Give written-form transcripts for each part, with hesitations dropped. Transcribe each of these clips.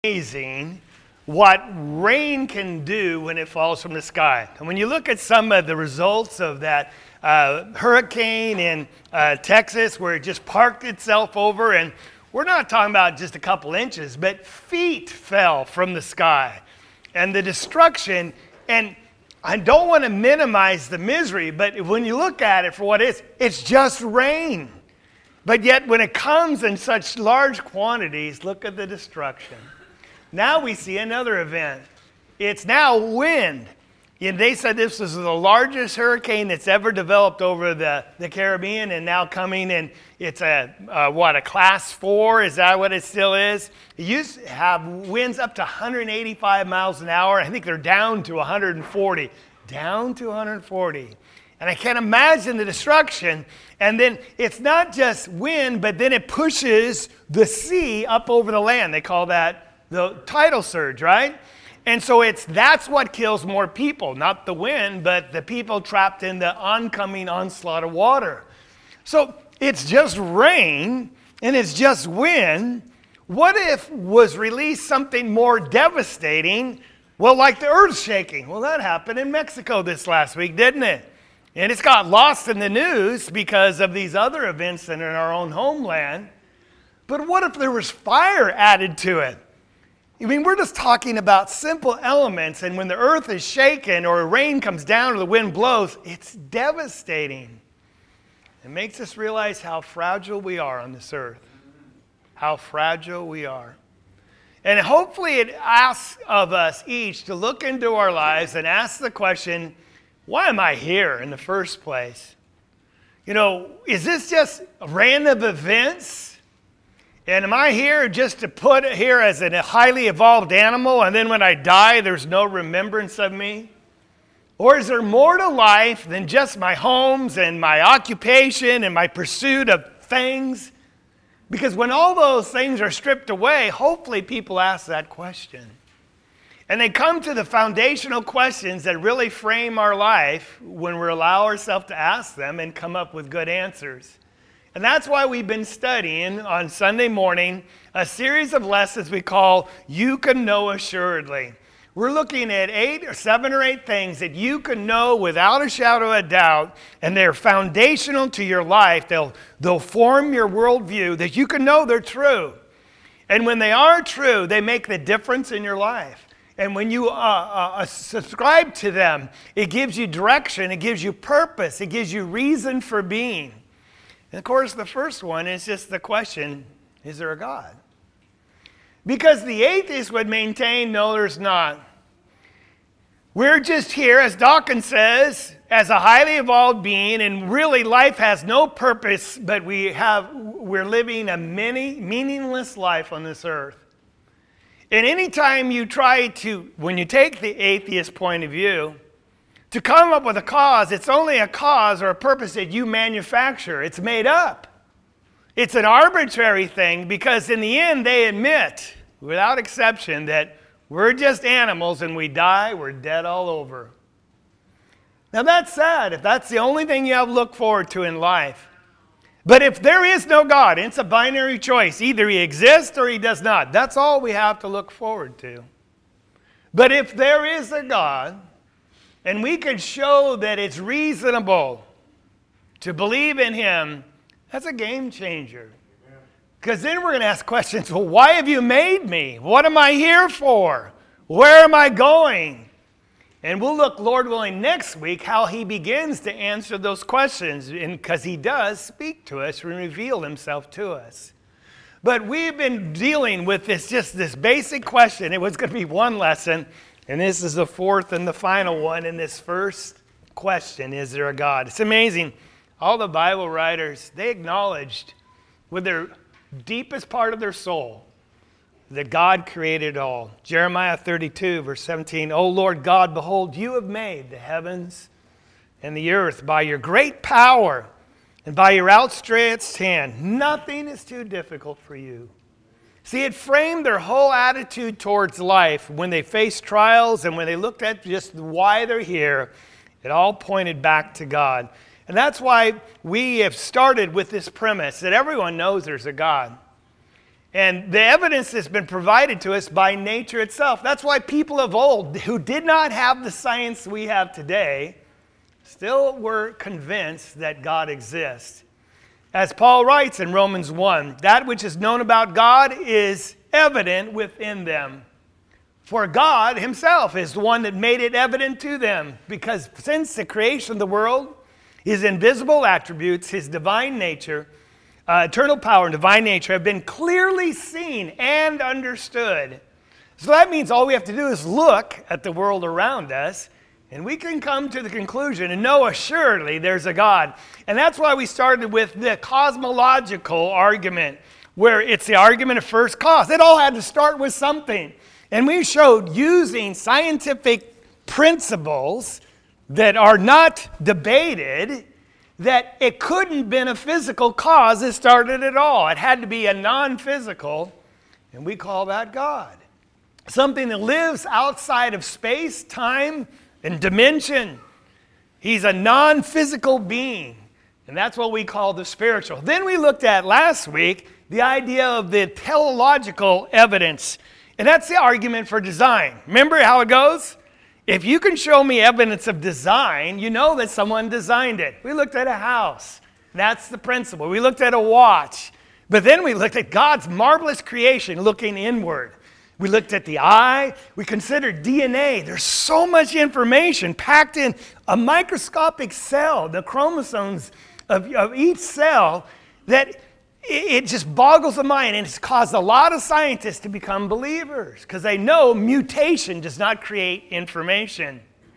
Amazing what rain can do when it falls from the sky. And when you look at some of the results of that hurricane in Texas where it just parked itself over, and we're not talking about just a couple inches, but feet fell from the sky. And the destruction, and I don't want to minimize the misery, but when you look at it for what it is, it's just rain. But yet when it comes in such large quantities, look at the destruction. Now we see another event. It's now wind. And they said this was the largest hurricane that's ever developed over the Caribbean, and now coming in, it's a class 4? Is that what it still is? It used to have winds up to 185 miles an hour. I think they're down to 140. Down to 140. And I can't imagine the destruction. And then it's not just wind, but then it pushes the sea up over the land. They call that the tidal surge, right? And so that's what kills more people, not the wind, but the people trapped in the oncoming onslaught of water. So it's just rain and it's just wind. What if was released something more devastating? Well, like the earth shaking. Well, that happened in Mexico this last week, didn't it? And it's got lost in the news because of these other events in our own homeland. But what if there was fire added to it? I mean, we're just talking about simple elements, and when the earth is shaken or rain comes down or the wind blows, it's devastating. It makes us realize how fragile we are on this earth. How fragile we are. And hopefully it asks of us each to look into our lives and ask the question, why am I here in the first place? You know, is this just random events? And am I here just to put it here as a highly evolved animal, and then when I die, there's no remembrance of me? Or is there more to life than just my homes and my occupation and my pursuit of things? Because when all those things are stripped away, hopefully people ask that question. And they come to the foundational questions that really frame our life when we allow ourselves to ask them and come up with good answers. And that's why we've been studying on Sunday morning a series of lessons we call You Can Know Assuredly. We're looking at 7 or 8 things that you can know without a shadow of a doubt, and they're foundational to your life. They'll form your worldview, that you can know they're true. And when they are true, they make the difference in your life. And when you subscribe to them, it gives you direction, it gives you purpose, it gives you reason for being. And of course, the first one is just the question, is there a God? Because the atheist would maintain, no, there's not. We're just here, as Dawkins says, as a highly evolved being, and really life has no purpose, but we're living a meaningless life on this earth. And anytime you when you take the atheist point of view, to come up with a cause, it's only a cause or a purpose that you manufacture. It's made up. It's an arbitrary thing because in the end they admit, without exception, that we're just animals and we die, we're dead all over. Now that's sad if that's the only thing you have to look forward to in life. But if there is no God, it's a binary choice. Either he exists or he does not. That's all we have to look forward to. But if there is a God, and we can show that it's reasonable to believe in him, that's a game changer. Because then we're going to ask questions, well, why have you made me? What am I here for? Where am I going? And we'll look, Lord willing, next week how he begins to answer those questions, because he does speak to us and reveal himself to us. But we've been dealing with this basic question. It was going to be one lesson. And this is the fourth and the final one in this first question, is there a God? It's amazing. All the Bible writers, they acknowledged with their deepest part of their soul that God created all. Jeremiah 32, verse 17, O Lord God, behold, you have made the heavens and the earth by your great power and by your outstretched hand. Nothing is too difficult for you. See, it framed their whole attitude towards life when they faced trials and when they looked at just why they're here. It all pointed back to God. And that's why we have started with this premise that everyone knows there's a God. And the evidence has been provided to us by nature itself. That's why people of old who did not have the science we have today still were convinced that God exists. As Paul writes in Romans 1, that which is known about God is evident within them. For God himself is the one that made it evident to them, because since the creation of the world, his invisible attributes, his divine nature, eternal power and divine nature have been clearly seen and understood. So that means all we have to do is look at the world around us, and we can come to the conclusion and know assuredly there's a God. And that's why we started with the cosmological argument, where it's the argument of first cause. It all had to start with something. And we showed using scientific principles that are not debated that it couldn't have been a physical cause that started it all. It had to be a non-physical, and we call that God. Something that lives outside of space, time, and dimension. He's a non-physical being, and that's what we call the spiritual. Then we looked at last week the idea of the teleological evidence, and that's the argument for design. Remember how it goes? If you can show me evidence of design, you know that someone designed it. We looked at a house. That's the principle. We looked at a watch. But then we looked at God's marvelous creation looking inward. We looked at the eye. We considered DNA. There's so much information packed in a microscopic cell, the chromosomes of each cell, that it just boggles the mind, and it's caused a lot of scientists to become believers because they know mutation does not create information.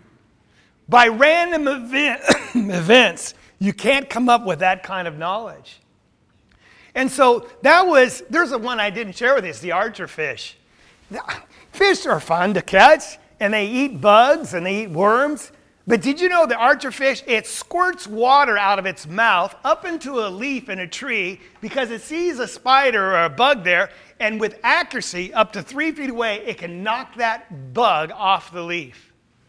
By random events, you can't come up with that kind of knowledge. And so there's a one I didn't share with you, it's the archerfish. Fish are fun to catch, and they eat bugs and they eat worms. But did you know the archerfish, it squirts water out of its mouth up into a leaf in a tree because it sees a spider or a bug there, and with accuracy up to 3 feet away, it can knock that bug off the leaf.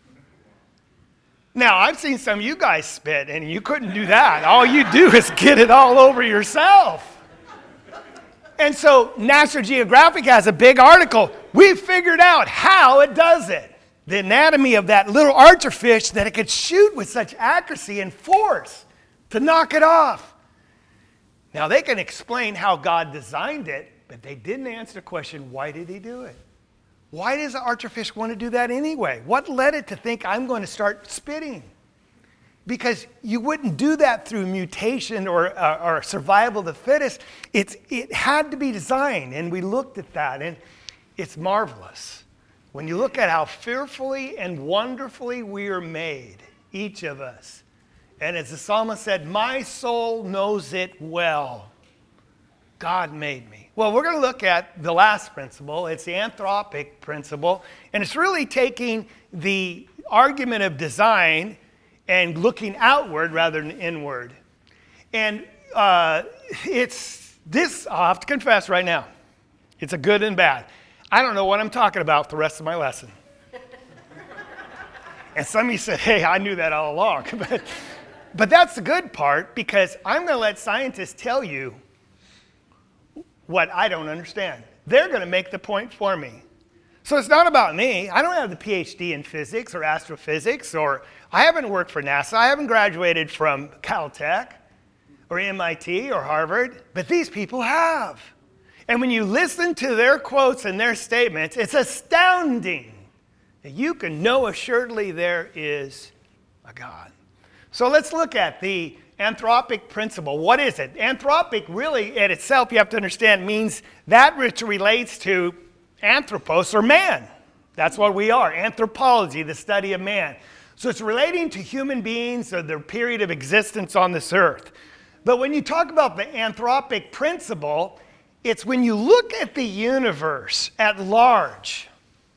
Now, I've seen some of you guys spit, and you couldn't do that. All you do is get it all over yourself. And so National Geographic has a big article. We figured out how it does it. The anatomy of that little archerfish, that it could shoot with such accuracy and force to knock it off. Now, they can explain how God designed it, but they didn't answer the question, why did he do it? Why does the archerfish want to do that anyway? What led it to think, I'm going to start spitting? Because you wouldn't do that through mutation or survival of the fittest. It had to be designed, and we looked at that, and it's marvelous. When you look at how fearfully and wonderfully we are made, each of us. And as the psalmist said, my soul knows it well. God made me. Well, we're going to look at the last principle. It's the anthropic principle. And it's really taking the argument of design and looking outward rather than inward. And it's this, I'll have to confess right now, it's a good and bad. I don't know what I'm talking about the rest of my lesson. And some of you said, hey, I knew that all along. But that's the good part, because I'm going to let scientists tell you what I don't understand. They're going to make the point for me. So it's not about me. I don't have the PhD in physics or astrophysics, or I haven't worked for NASA. I haven't graduated from Caltech or MIT or Harvard, but these people have. And when you listen to their quotes and their statements, it's astounding that you can know assuredly there is a God. So let's look at the anthropic principle. What is it? Anthropic really at itself, you have to understand, means that which relates to anthropos, or man. That's what we are. Anthropology, the study of man. So it's relating to human beings or their period of existence on this earth. But when you talk about the anthropic principle, it's when you look at the universe at large,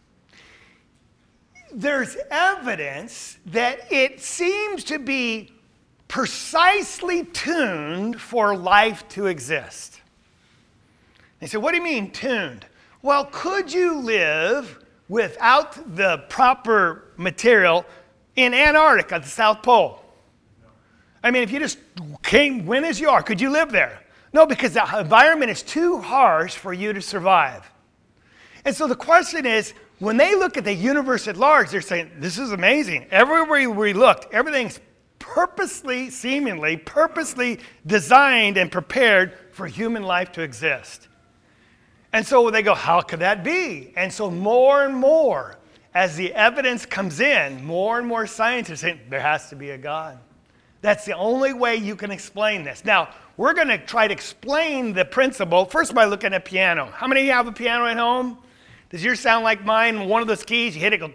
there's evidence that it seems to be precisely tuned for life to exist. They say, what do you mean tuned? Well, could you live without the proper material in Antarctica at the South Pole? I mean, if you just went as you are, could you live there? No, because the environment is too harsh for you to survive. And so the question is, when they look at the universe at large, they're saying, this is amazing. Everywhere we looked, everything's seemingly purposely designed and prepared for human life to exist. And so they go, how could that be? And so more and more, as the evidence comes in, more and more scientists say, there has to be a God. That's the only way you can explain this. Now, we're going to try to explain the principle, first by looking at piano. How many of you have a piano at home? Does yours sound like mine? One of those keys, you hit it,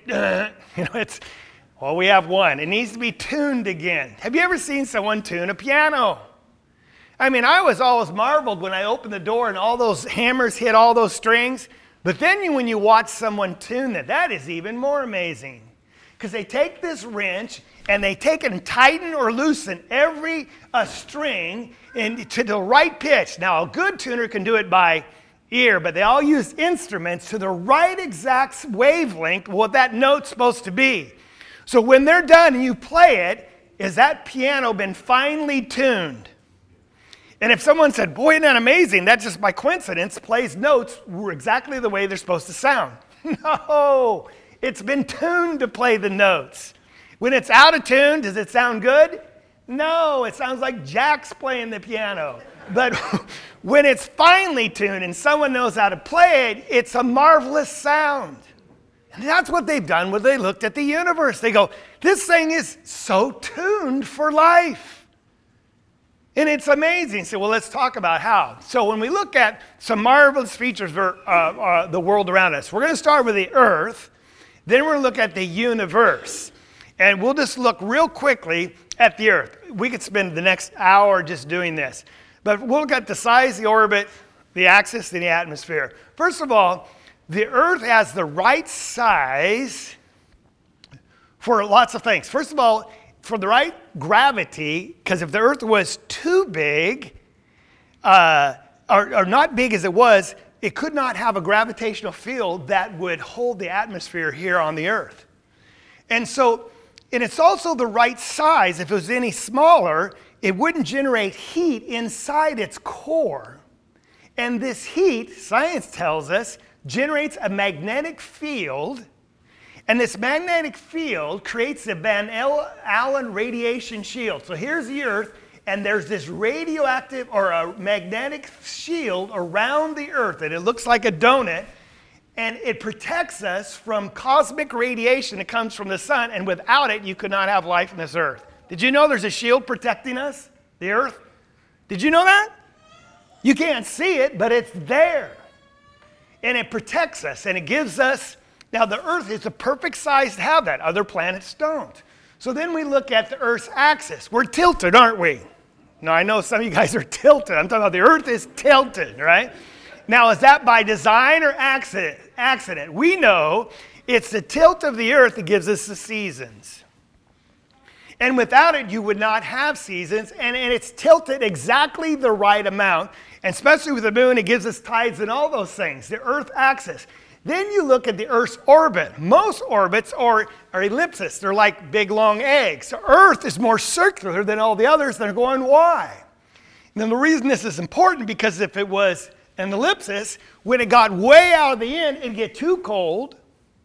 well, we have one. It needs to be tuned again. Have you ever seen someone tune a piano? I mean, I was always marveled when I opened the door and all those hammers hit all those strings. But then when you watch someone tune it, that is even more amazing. Because they take this wrench and they take and tighten or loosen every string to the right pitch. Now, a good tuner can do it by ear, but they all use instruments to the right exact wavelength what that note's supposed to be. So when they're done and you play it, is that piano been finely tuned? And if someone said, boy, isn't that amazing, that just by coincidence plays notes exactly the way they're supposed to sound. No, it's been tuned to play the notes. When it's out of tune, does it sound good? No, it sounds like Jack's playing the piano. But when it's finely tuned and someone knows how to play it, it's a marvelous sound. And that's what they've done when they looked at the universe. They go, this thing is so tuned for life. And it's amazing. So, well, let's talk about how. So when we look at some marvelous features of the world around us, we're going to start with the earth. Then we're going to look at the universe. And we'll just look real quickly at the earth. We could spend the next hour just doing this. But we'll look at the size, the orbit, the axis, and the atmosphere. First of all, the earth has the right size for lots of things. First of all, for the right gravity, because if the earth was too big, or not big as it was, it could not have a gravitational field that would hold the atmosphere here on the earth. And it's also the right size. If it was any smaller, it wouldn't generate heat inside its core. And this heat, science tells us, generates a magnetic field. And this magnetic field creates the Van Allen radiation shield. So here's the earth, and there's this radioactive or a magnetic shield around the earth, and it looks like a donut. And it protects us from cosmic radiation that comes from the sun, and without it, you could not have life on this earth. Did you know there's a shield protecting us, the earth? Did you know that? You can't see it, but it's there. And it protects us, and it gives us, now the earth is the perfect size to have that. Other planets don't. So then we look at the earth's axis. We're tilted, aren't we? Now, I know some of you guys are tilted. I'm talking about the earth is tilted, right? Now, is that by design or accident? We know it's the tilt of the earth that gives us the seasons. And without it, you would not have seasons. And it's tilted exactly the right amount. And especially with the moon, it gives us tides and all those things, the earth axis. Then you look at the earth's orbit. Most orbits are ellipses. They're like big, long eggs. The earth is more circular than all the others. They're going, why? And the reason this is important, because if it was an ellipsis, when it got way out of the end, it'd get too cold.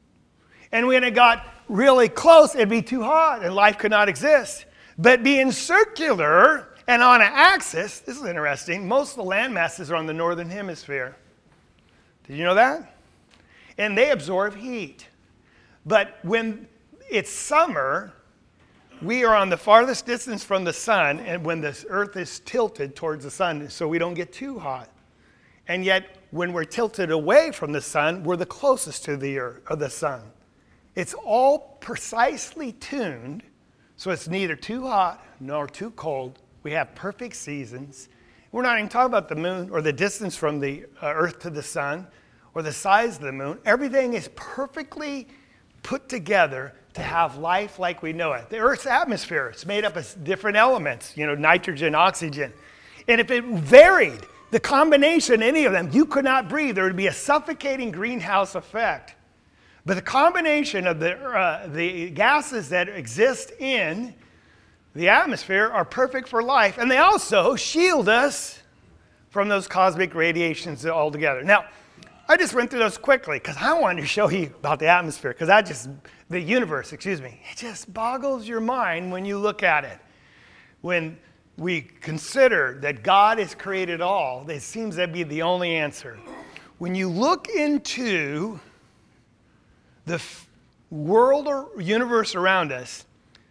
And when it got really close, it'd be too hot and life could not exist. But being circular and on an axis, this is interesting, most of the land masses are on the northern hemisphere. Did you know that? And they absorb heat. But when it's summer, we are on the farthest distance from the sun, and when the earth is tilted towards the sun, so we don't get too hot. And yet, when we're tilted away from the sun, we're the closest to the earth, or the sun. It's all precisely tuned, so it's neither too hot nor too cold. We have perfect seasons. We're not even talking about the moon or the distance from the earth to the sun or the size of the moon. Everything is perfectly put together to have life like we know it. The Earth's atmosphere, it's made up of different elements, nitrogen, oxygen. And if it varied, the combination, any of them, you could not breathe. There would be a suffocating greenhouse effect. But the combination of the gases that exist in the atmosphere are perfect for life. And they also shield us from those cosmic radiations altogether. Now, I just went through those quickly because I wanted to show you about the atmosphere, because the universe, it just boggles your mind when you look at it. When we consider that God has created all, it seems to be the only answer. When you look into the world or universe around us,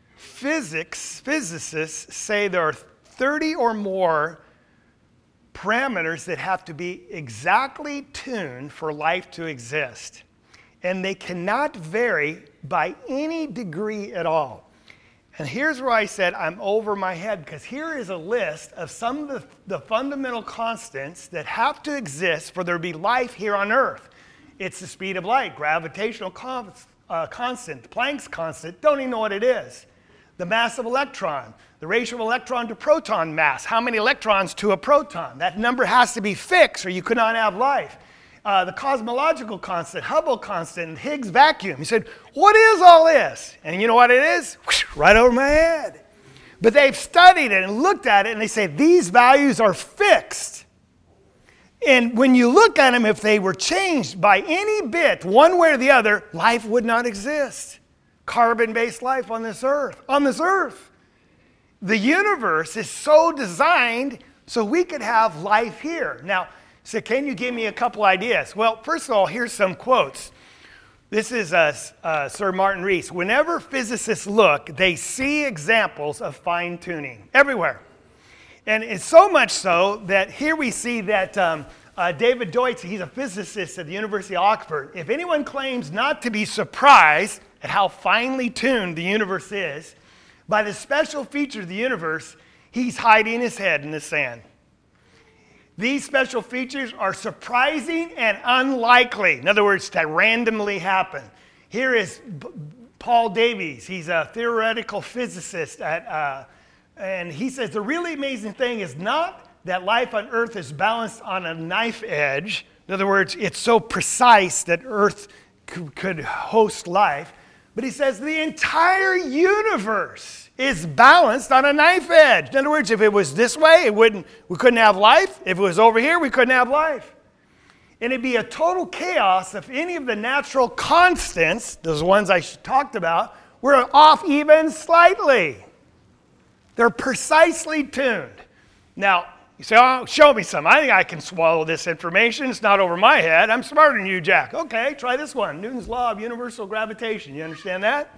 physicists say there are 30 or more parameters that have to be exactly tuned for life to exist. And they cannot vary by any degree at all. And here's where I said I'm over my head, because here is a list of some of the fundamental constants that have to exist for there to be life here on Earth. It's the speed of light, gravitational constant, Planck's constant, don't even know what it is. The mass of electron, the ratio of electron to proton mass, how many electrons to a proton. That number has to be fixed or you could not have life. The cosmological constant, Hubble constant, Higgs vacuum. He said, what is all this? And you know what it is? Right over my head. But they've studied it and looked at it, and they say these values are fixed. And when you look at them, if they were changed by any bit, one way or the other, life would not exist. Carbon-based life on this earth. On this earth. The universe is so designed so we could have life here. Now, so can you give me a couple ideas? Well, first of all, here's some quotes. This is Sir Martin Rees. Whenever physicists look, they see examples of fine-tuning everywhere. And it's so much so that here we see that David Deutsch, he's a physicist at the University of Oxford. If anyone claims not to be surprised at how finely tuned the universe is, by the special feature of the universe, he's hiding his head in the sand. These special features are surprising and unlikely. In other words, that randomly happen. Here is Paul Davies. He's a theoretical physicist and he says the really amazing thing is not that life on Earth is balanced on a knife edge. In other words, it's so precise that Earth could host life. But he says the entire universe is balanced on a knife edge. In other words, if it was this way, we couldn't have life. If it was over here, we couldn't have life. And it'd be a total chaos if any of the natural constants, those ones I talked about, were off even slightly. They're precisely tuned. Now, you say, oh, show me some. I think I can swallow this information. It's not over my head. I'm smarter than you, Jack. Okay, try this one. Newton's law of universal gravitation. You understand that?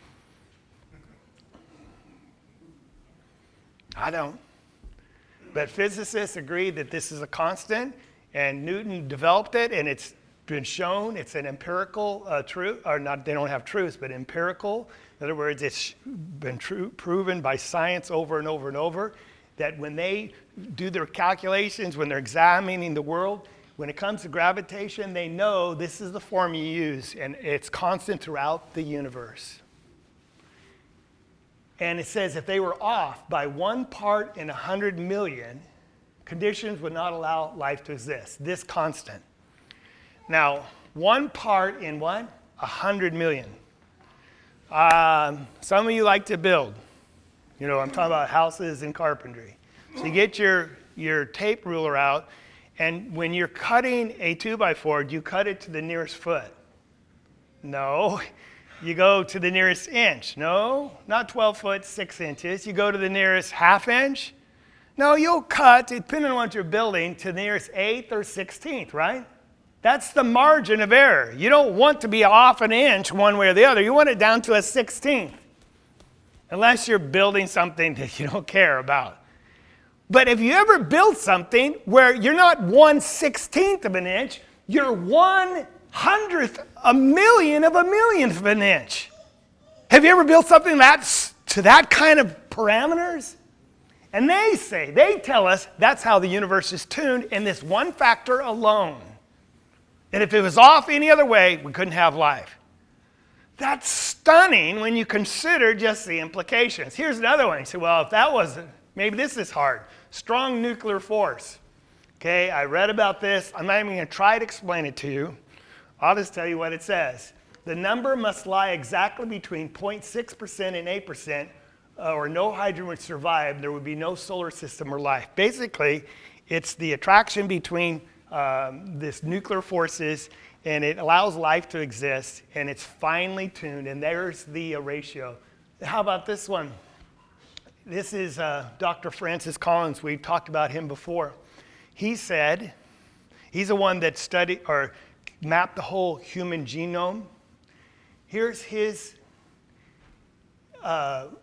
I don't. But physicists agree that this is a constant, and Newton developed it, and it's been shown it's an empirical truth, or not, they don't have truths, but empirical. In other words, it's been proven by science over and over and over that when they do their calculations, when they're examining the world, when it comes to gravitation, they know this is the form you use, and it's constant throughout the universe. And it says if they were off by 1 part in 100 million, conditions would not allow life to exist. This constant. Now, 1 part in what? 100 million. Some of you like to build. You know, I'm talking about houses and carpentry. So you get your tape ruler out, and when you're cutting a 2x4, do you cut it to the nearest foot? No. You go to the nearest inch. No, not 12 foot, 6 inches. You go to the nearest half inch. No, you'll cut, depending on what you're building, to the nearest 1/8 or 16th, right? That's the margin of error. You don't want to be off an inch one way or the other. You want it down to a 16th. Unless you're building something that you don't care about. But if you ever build something where you're not 1/16th of an inch, you're 1/100th a millionth of a millionth of an inch. Have you ever built something that's to that kind of parameters? And they tell us that's how the universe is tuned in this one factor alone. And if it was off any other way, we couldn't have life. That's stunning when you consider just the implications. Here's another one. You say, well, if that wasn't, maybe this is hard. Strong nuclear force. Okay, I read about this. I'm not even going to try to explain it to you. I'll just tell you what it says. The number must lie exactly between 0.6% and 8%, or no hydrogen would survive. There would be no solar system or life. Basically, It's the attraction between this nuclear forces, and it allows life to exist, and it's finely tuned, and there's the ratio. How about this one? This is Dr. Francis Collins. We've talked about him before. He said, he's the one that studied or mapped the whole human genome. Here's his comment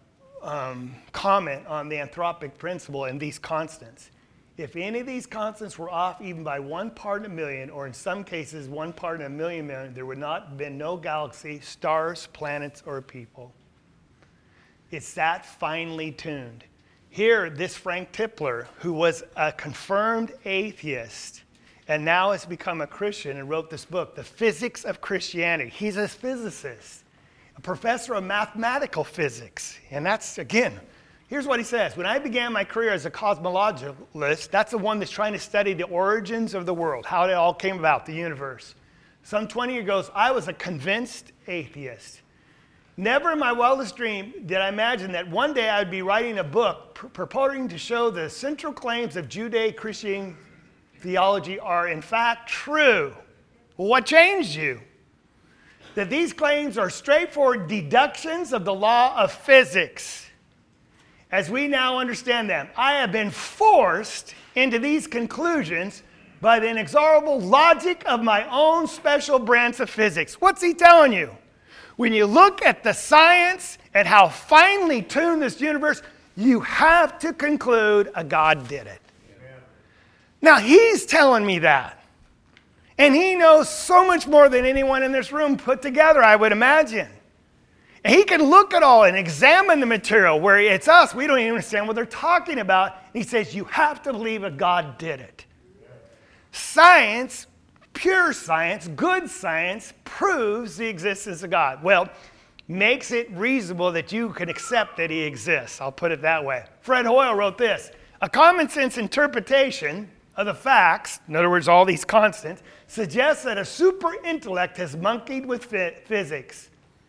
on the anthropic principle and these constants. If any of these constants were off even by 1 part in a million, or in some cases 1 part in a million, there would not have been no galaxy, stars, planets, or people. It's that finely tuned. Here, this Frank Tipler, who was a confirmed atheist and now has become a Christian and wrote this book, The Physics of Christianity. He's a physicist, a professor of mathematical physics. And that's, again, here's what he says. When I began my career as a cosmologist, that's the one that's trying to study the origins of the world, how it all came about, the universe. Some 20 years ago, I was a convinced atheist. Never in my wildest dream did I imagine that one day I would be writing a book purporting to show the central claims of Judeo-Christian theology are in fact true. Well, what changed you? That these claims are straightforward deductions of the law of physics. As we now understand them, I have been forced into these conclusions by the inexorable logic of my own special branch of physics. What's he telling you? When you look at the science and how finely tuned this universe, you have to conclude a God did it. Amen. Now, he's telling me that. And he knows so much more than anyone in this room put together, I would imagine. And he can look at all and examine the material where it's us. We don't even understand what they're talking about. And he says, you have to believe that God did it. Science, pure science, good science, proves the existence of God. Well, makes it reasonable that you can accept that he exists. I'll put it that way. Fred Hoyle wrote this: a common sense interpretation of the facts, in other words, all these constants, suggests that a super intellect has monkeyed with physics.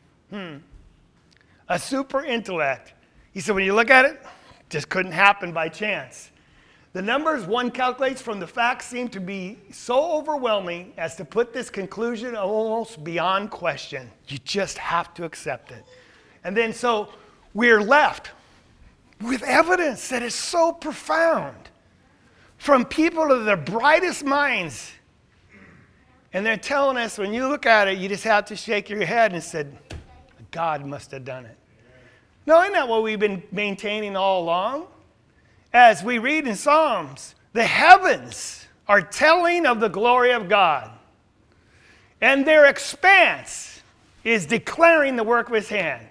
A super intellect. He said, when you look at it, just couldn't happen by chance. The numbers one calculates from the facts seem to be so overwhelming as to put this conclusion almost beyond question. You just have to accept it. And then so we're left with evidence that is so profound from people of their brightest minds. And they're telling us, when you look at it, you just have to shake your head and say, God must have done it. No, isn't that what we've been maintaining all along? As we read in Psalms, the heavens are telling of the glory of God, and their expanse is declaring the work of his hand.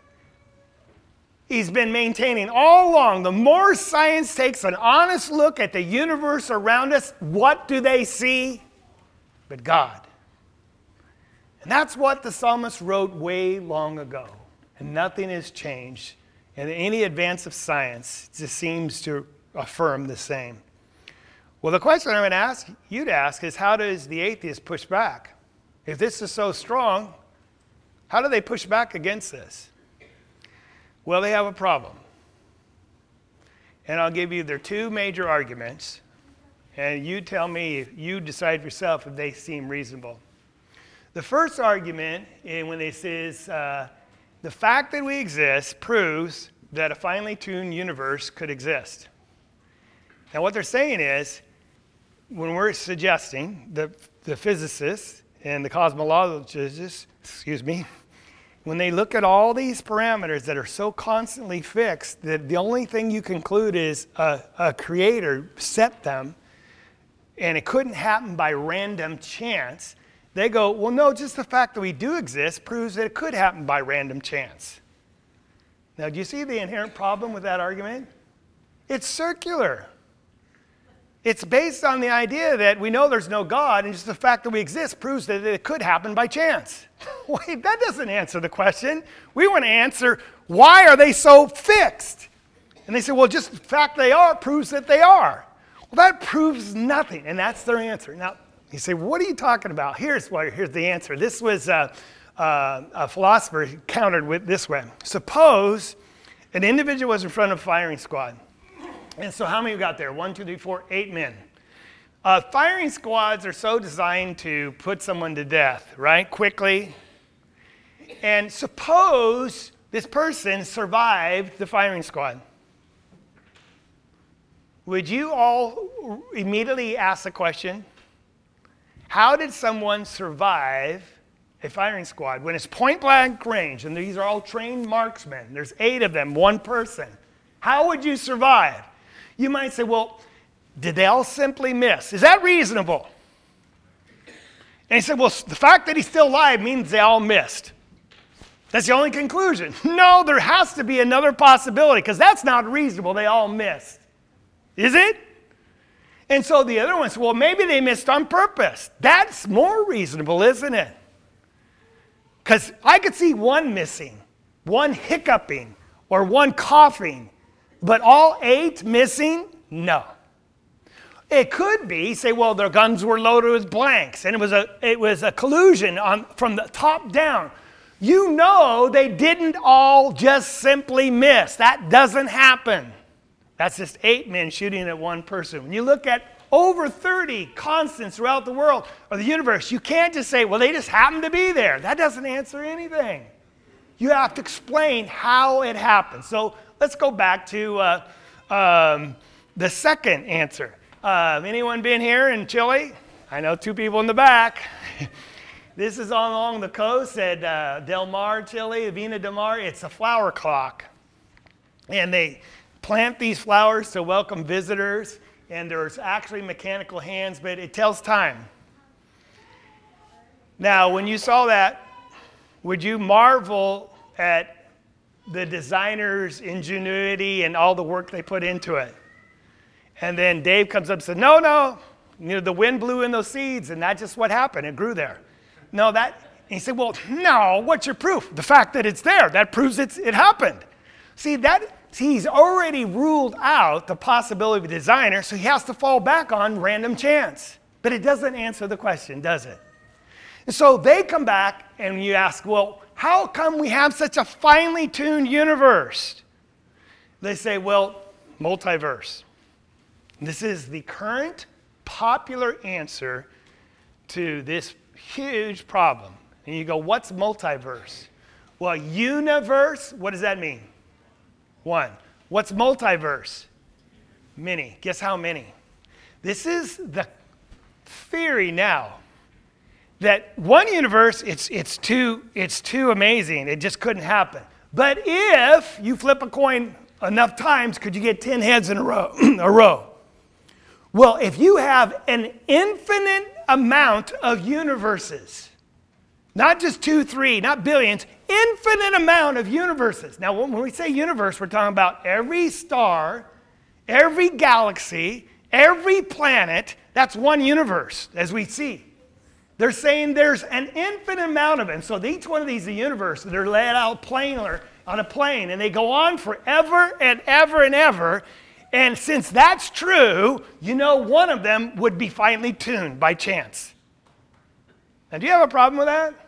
He's been maintaining all along. The more science takes an honest look at the universe around us, what do they see but God? And that's what the psalmist wrote way long ago, and nothing has changed. And any advance of science just seems to affirm the same. Well, the question I'm going to ask you to ask is, how does the atheist push back? If this is so strong, how do they push back against this? Well, they have a problem. And I'll give you their two major arguments, and you tell me, you decide for yourself if they seem reasonable. The first argument, when they says, the fact that we exist proves that a finely tuned universe could exist. Now, what they're saying is, when we're suggesting, the physicists and the cosmologists, when they look at all these parameters that are so constantly fixed that the only thing you conclude is a creator set them, and it couldn't happen by random chance, they go, well, no, just the fact that we do exist proves that it could happen by random chance. Now, do you see the inherent problem with that argument? It's circular. It's based on the idea that we know there's no God, and just the fact that we exist proves that it could happen by chance. Wait, that doesn't answer the question. We want to answer, why are they so fixed? And they say, well, just the fact they are proves that they are. Well, that proves nothing, and that's their answer. Now, you say, what are you talking about? Here's the answer. This was a philosopher countered with this way. Suppose an individual was in front of a firing squad, And so how many we got there? 1, 2, 3, 4, 8 men. Firing squads are so designed to put someone to death, right? Quickly. And suppose this person survived the firing squad. Would you all immediately ask the question, how did someone survive a firing squad when it's point blank range, and these are all trained marksmen, there's 8 of them, 1 person. How would you survive? You might say, well, did they all simply miss? Is that reasonable? And he said, well, the fact that he's still alive means they all missed. That's the only conclusion. No, there has to be another possibility, because that's not reasonable. They all missed. Is it? And so the other one said, well, maybe they missed on purpose. That's more reasonable, isn't it? Because I could see 1 missing, 1 hiccuping, or 1 coughing, but all 8 missing? No. It could be, say, well, their guns were loaded with blanks, and it was a collusion from the top down. You know they didn't all just simply miss. That doesn't happen. That's just 8 men shooting at 1 person. When you look at over 30 constants throughout the world or the universe, you can't just say, well, they just happened to be there. That doesn't answer anything. You have to explain how it happened. So let's go back to the second answer. Anyone been here in Chile? I know 2 people in the back. This is along the coast at Del Mar, Chile, Vina del Mar. It's a flower clock. And they plant these flowers to welcome visitors. And there's actually mechanical hands, but it tells time. Now, when you saw that, would you marvel at the designer's ingenuity and all the work they put into it? And then Dave comes up and says, no, the wind blew in those seeds, and that's just what happened. It grew there. No, and he said, well, no, what's your proof? The fact that it's there, that proves it happened. See, he's already ruled out the possibility of a designer, so he has to fall back on random chance. But it doesn't answer the question, does it? And so they come back, and you ask, well, how come we have such a finely tuned universe? They say, well, multiverse. This is the current popular answer to this huge problem. And you go, what's multiverse? Well, universe, what does that mean? 1. What's multiverse? Many. Guess how many? This is the theory now that one universe, it's too amazing. It just couldn't happen. But if you flip a coin enough times, could you get 10 heads in a row? Well, if you have an infinite amount of universes, not just 2, 3, not billions, infinite amount of universes. Now, when we say universe, we're talking about every star, every galaxy, every planet. That's one universe, as we see. They're saying there's an infinite amount of them. So each one of these is a universe. They're laid out planar on a plane, and they go on forever and ever and ever. And since that's true, you know one of them would be finely tuned by chance. Now, do you have a problem with that?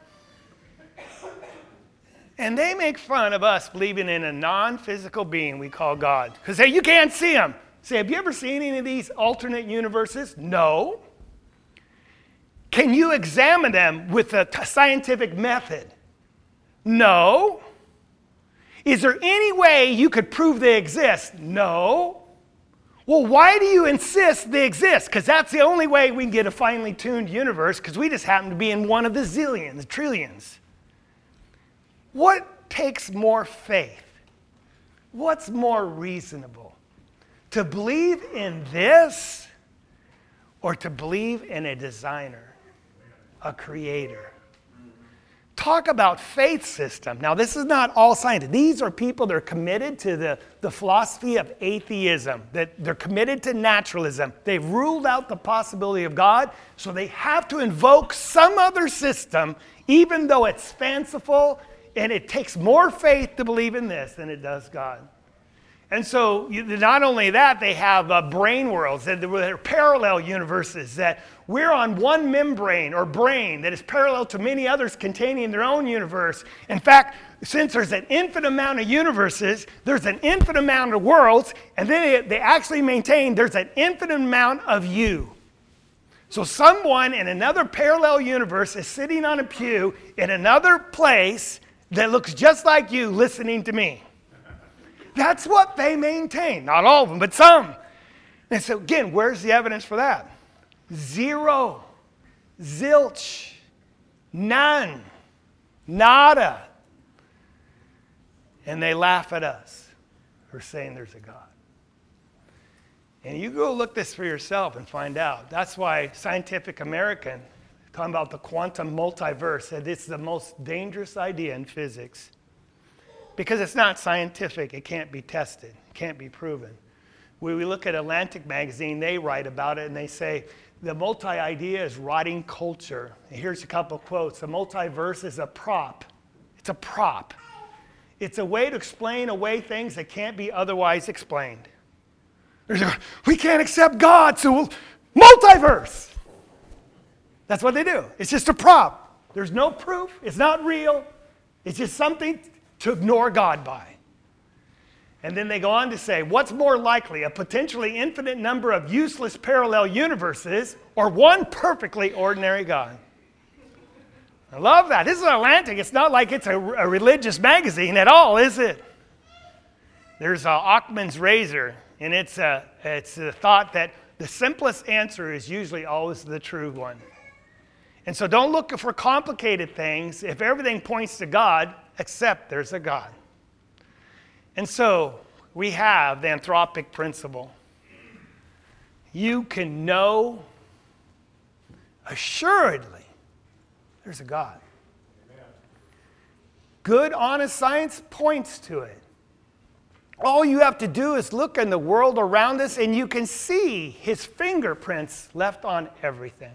And they make fun of us believing in a non-physical being we call God. Because, hey, you can't see him. Say, have you ever seen any of these alternate universes? No. Can you examine them with a scientific method? No. Is there any way you could prove they exist? No. Well, why do you insist they exist? Because that's the only way we can get a finely tuned universe, because we just happen to be in one of the zillions, trillions. What takes more faith? What's more reasonable? To believe in this, or to believe in a designer, a creator? Talk about faith system. Now, this is not all scientists. These are people that are committed to the philosophy of atheism, that they're committed to naturalism. They've ruled out the possibility of God, so they have to invoke some other system, even though it's fanciful, and it takes more faith to believe in this than it does God. And so not only that, they have brain worlds, that there are parallel universes, that we're on one membrane or brain that is parallel to many others containing their own universe. In fact, since there's an infinite amount of universes, there's an infinite amount of worlds, and then they actually maintain there's an infinite amount of you. So someone in another parallel universe is sitting on a pew in another place that looks just like you listening to me. That's what they maintain. Not all of them, but some. And so again, where's the evidence for that? Zero. Zilch. None. Nada. And they laugh at us for saying there's a God. And you go look this for yourself and find out. That's why Scientific American, talking about the quantum multiverse, said it's the most dangerous idea in physics. Because it's not scientific, it can't be tested, it can't be proven. When we look at Atlantic Magazine, they write about it and they say, the multi-idea is rotting culture. And here's a couple of quotes. The multiverse is a prop. It's a prop. It's a way to explain away things that can't be otherwise explained. We can't accept God, so we'll multiverse. That's what they do. It's just a prop. There's no proof. It's not real. It's just something to ignore God by. And then they go on to say, what's more likely, a potentially infinite number of useless parallel universes or one perfectly ordinary God? I love that. This is Atlantic. It's not like it's a religious magazine at all, is it? There's Occam's razor, and it's a thought that the simplest answer is usually always the true one. And so don't look for complicated things. If everything points to God, accept there's a God. And so we have the anthropic principle. You can know assuredly there's a God. Amen. Good, honest science points to it. All you have to do is look in the world around us and you can see his fingerprints left on everything.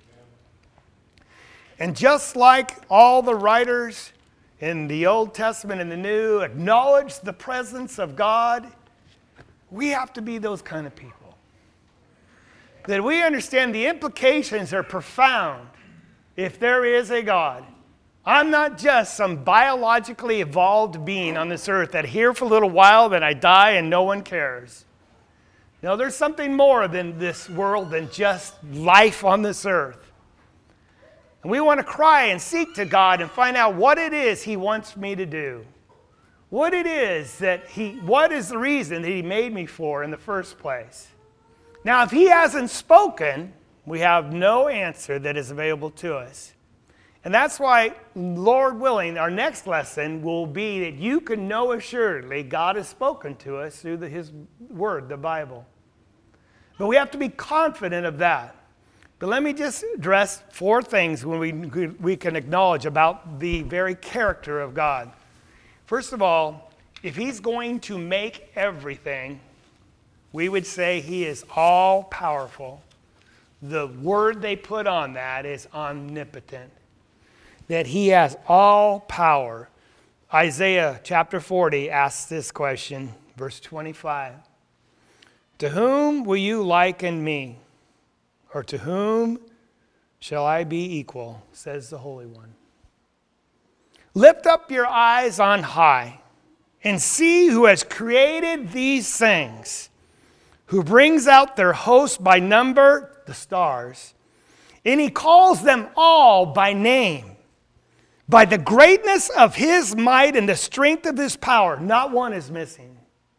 And just like all the writers in the Old Testament and the New acknowledge the presence of God, we have to be those kind of people. That we understand the implications are profound if there is a God. I'm not just some biologically evolved being on this earth that here for a little while, then I die and no one cares. No, there's something more than this world than just life on this earth. And we want to cry and seek to God and find out what it is he wants me to do. What it is what is the reason that he made me for in the first place. Now, if he hasn't spoken, we have no answer that is available to us. And that's why, Lord willing, our next lesson will be that you can know assuredly God has spoken to us through his word, the Bible. But we have to be confident of that. But let me just address 4 things when we can acknowledge about the very character of God. First of all, if he's going to make everything, we would say he is all-powerful. The word they put on that is omnipotent. That he has all power. Isaiah chapter 40 asks this question, verse 25. To whom will you liken me? Or to whom shall I be equal, says the Holy One. Lift up your eyes on high and see who has created these things, who brings out their host by number, the stars, and he calls them all by name. By the greatness of his might and the strength of his power, not one is missing.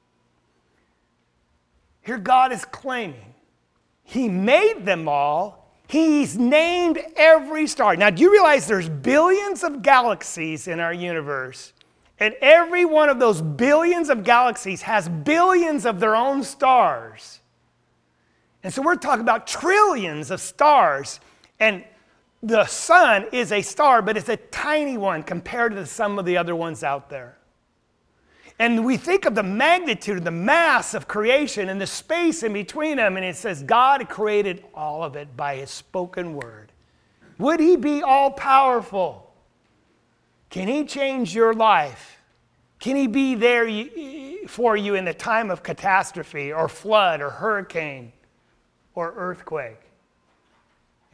Here God is claiming he made them all. He's named every star. Now, do you realize there's billions of galaxies in our universe? And every one of those billions of galaxies has billions of their own stars. And so we're talking about trillions of stars. And the sun is a star, but it's a tiny one compared to some of the other ones out there. And we think of the magnitude, the mass of creation and the space in between them, and it says God created all of it by his spoken word. Would he be all-powerful? Can he change your life? Can he be there for you in the time of catastrophe or flood or hurricane or earthquake?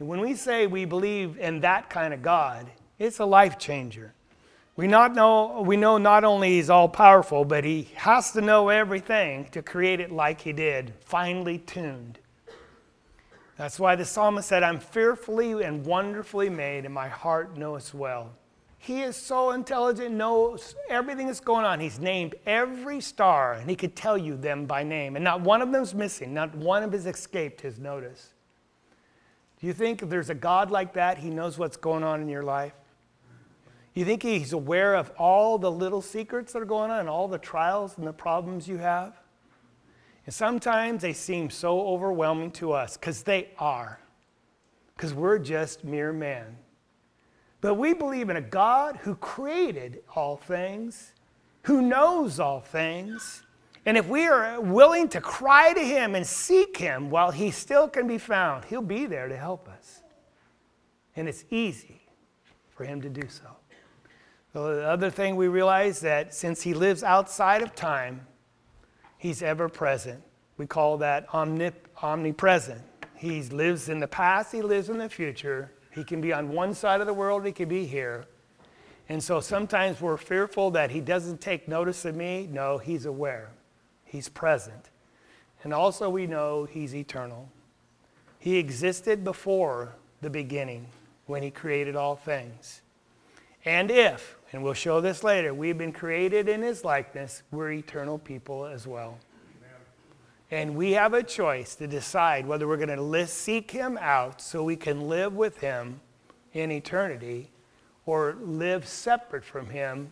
And when we say we believe in that kind of God, it's a life changer. We know not only he's all powerful, but he has to know everything to create it like he did, finely tuned. That's why the psalmist said, I'm fearfully and wonderfully made, and my heart knoweth well. He is so intelligent, knows everything that's going on. He's named every star, and he could tell you them by name. And not one of them's missing. Not one of them has escaped his notice. Do you think if there's a God like that, he knows what's going on in your life? You think he's aware of all the little secrets that are going on and all the trials and the problems you have? And sometimes they seem so overwhelming to us, because they are. Because we're just mere men. But we believe in a God who created all things, who knows all things. And if we are willing to cry to him and seek him while he still can be found, he'll be there to help us. And it's easy for him to do so. So the other thing we realize that since he lives outside of time, he's ever present. We call that omnipresent. He lives in the past, he lives in the future. He can be on one side of the world, he can be here. And so sometimes we're fearful that he doesn't take notice of me. No, he's aware. He's present. And also we know he's eternal. He existed before the beginning when he created all things. And if, and we'll show this later, we've been created in his likeness, we're eternal people as well. And we have a choice to decide whether we're going to seek him out so we can live with him in eternity, or live separate from him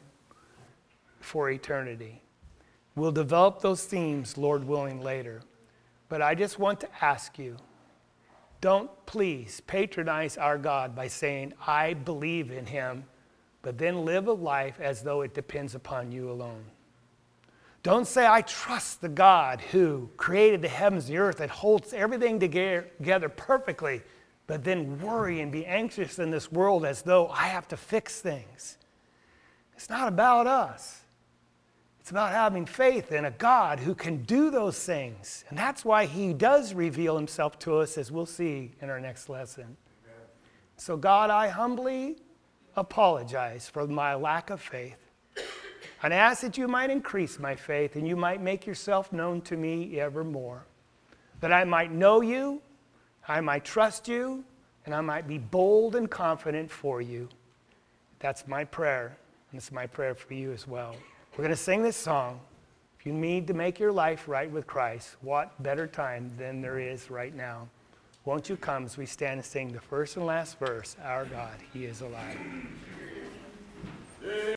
for eternity. We'll develop those themes, Lord willing, later. But I just want to ask you, don't please patronize our God by saying, I believe in him, but then live a life as though it depends upon you alone. Don't say, I trust the God who created the heavens and the earth, that holds everything together perfectly, but then worry and be anxious in this world as though I have to fix things. It's not about us. It's about having faith in a God who can do those things. And that's why he does reveal himself to us, as we'll see in our next lesson. Amen. So God, I humbly apologize for my lack of faith. And I ask that you might increase my faith and you might make yourself known to me evermore. That I might know you, I might trust you, and I might be bold and confident for you. That's my prayer, and it's my prayer for you as well. We're going to sing this song. If you need to make your life right with Christ, what better time than there is right now? Won't you come as we stand and sing the first and last verse, Our God, He is alive.